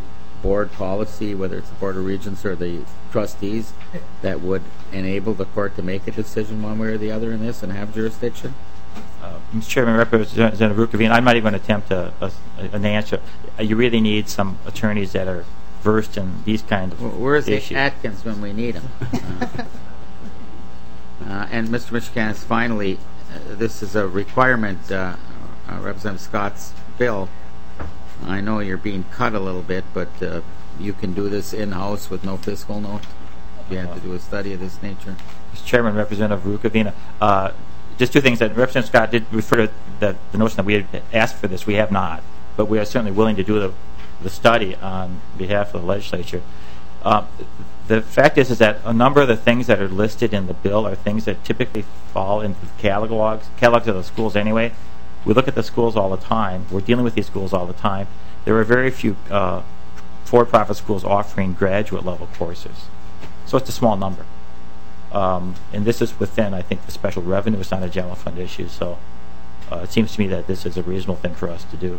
board policy, whether it's the Board of Regents or the trustees, that would enable the court to make a decision one way or the other in this and have jurisdiction? Uh, Mister Chairman, Representative Rukavina, I'm not even going to attempt a, a, an answer. You really need some attorneys that are versed in these kinds of well, where's issues. Atkins when we need him? Uh, uh, and Mister Michiganis, finally, uh, this is a requirement, uh, uh, Representative Scott's bill. I know you're being cut a little bit, but uh, you can do this in-house with no fiscal note. You have to do a study of this nature. Mister Chairman, Representative Rukavina, uh, just two things. That Representative Scott did refer to the, the notion that we had asked for this. We have not, but we are certainly willing to do the, the study on behalf of the legislature. Uh, the fact is, is that a number of the things that are listed in the bill are things that typically fall into the catalogs, catalogs of the schools anyway. We look at the schools all the time. We're dealing with these schools all the time. There are very few uh, for-profit schools offering graduate level courses. So it's a small number. Um, and this is within, I think, the special revenue. It's not a general fund issue. So uh, it seems to me that this is a reasonable thing for us to do.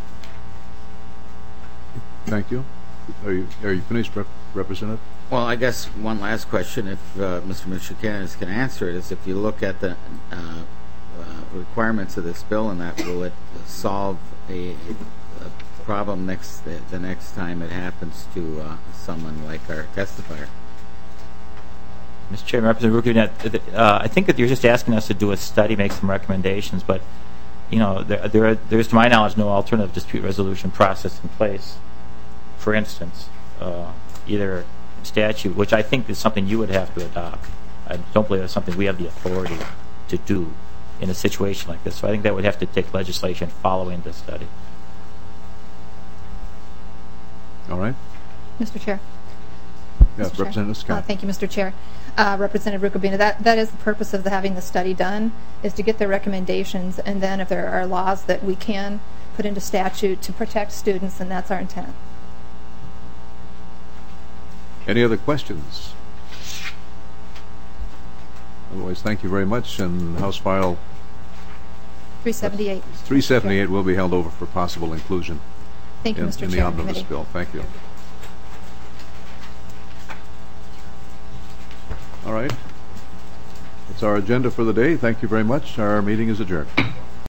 Thank you. Are you, are you finished, Rep Representative? Well, I guess one last question, if uh, Mister Michiganis can answer it, is if you look at the uh, uh, requirements of this bill and that, will it solve a, a problem next the, the next time it happens to uh, someone like our testifier? Mister Chairman, Representative Rukavina, uh, I think that you're just asking us to do a study, make some recommendations, but you know, there, there are, there's, to my knowledge, no alternative dispute resolution process in place. For instance, uh, either statute, which I think is something you would have to adopt. I don't believe it's something we have the authority to do in a situation like this. So I think that would have to take legislation following this study. All right. Mister Chair. Yes, Mister Representative Chair. Scott. Uh, thank you, Mister Chair. Uh, Representative Rukavina, that, that is the purpose of the, having the study done, is to get their recommendations, and then if there are laws that we can put into statute to protect students, and that's our intent. Any other questions? Otherwise, thank you very much. And House File three seventy-eight. three seventy-eight will be held over for possible inclusion Thank you, in, Mister in the Chair. omnibus Committee. bill. Thank you. All right. That's our agenda for the day. Thank you very much. Our meeting is adjourned.